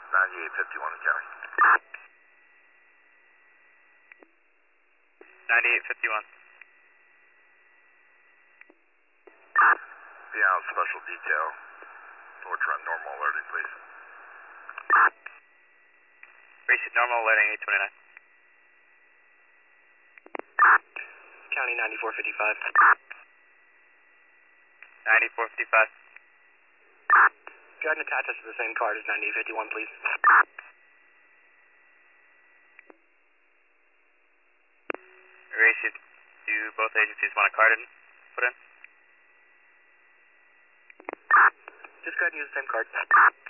9851 in county. 9851. Be out special detail. Torch run normal alerting, please. Receive normal alerting 829. County 9455. 9455. Go ahead and attach us to the same card as 9851, please. Receive. Do both agencies want a card put in? Just go ahead and use the same card.